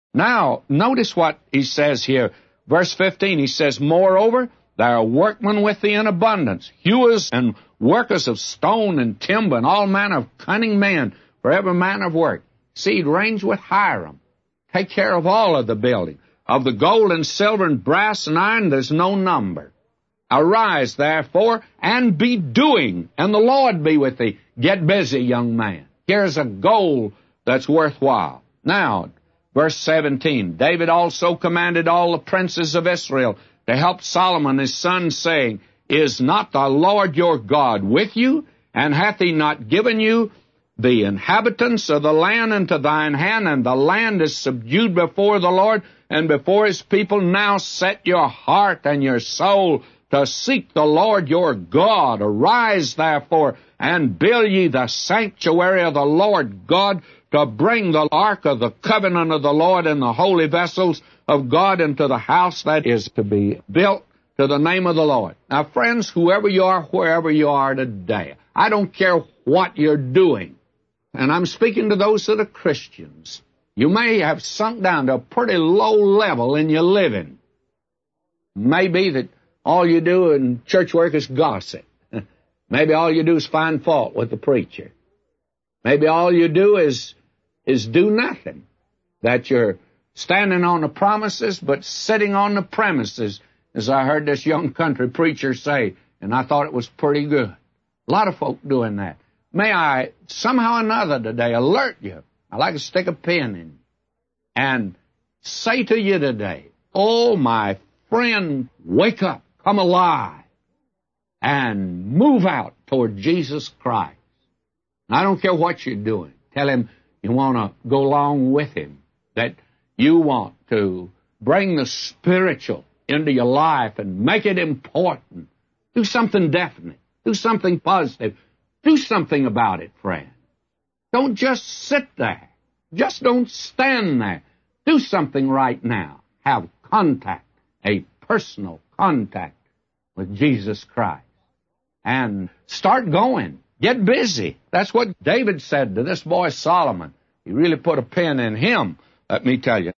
Now, notice what he says here. Verse 15, he says, Moreover, there are workmen with thee in abundance, hewers and workers of stone and timber, and all manner of cunning men for every manner of work. See, it reigns with Hiram. Take care of all of the building. Of the gold and silver and brass and iron, there's no number. Arise, therefore, and be doing, and the Lord be with thee. Get busy, young man. Here's a goal that's worthwhile. Now, verse 17, David also commanded all the princes of Israel to help Solomon his son, saying, Is not the Lord your God with you? And hath he not given you the inhabitants of the land into thine hand? And the land is subdued before the Lord and before his people. Now set your heart and your soul to seek the Lord your God. Arise, therefore, and build ye the sanctuary of the Lord God, to bring the ark of the covenant of the Lord and the holy vessels of God into the house that is to be built to the name of the Lord. Now, friends, whoever you are, wherever you are today, I don't care what you're doing, and I'm speaking to those that are Christians. You may have sunk down to a pretty low level in your living. Maybe that all you do in church work is gossip. Maybe all you do is find fault with the preacher. Maybe all you do is do nothing. That you're standing on the promises but sitting on the premises, as I heard this young country preacher say, and I thought it was pretty good. A lot of folk doing that. May I somehow or another today alert you. I'd like to stick a pin in you and say to you today, oh, my friend, wake up, come alive, and move out toward Jesus Christ. I don't care what you're doing. Tell him you want to go along with him, that you want to bring the spiritual into your life and make it important. Do something definite. Do something positive. Do something about it, friend. Don't just sit there. Just don't stand there. Do something right now. Have contact, a personal contact with Jesus Christ. And start going. Get busy. That's what David said to this boy Solomon. He really put a pin in him, let me tell you.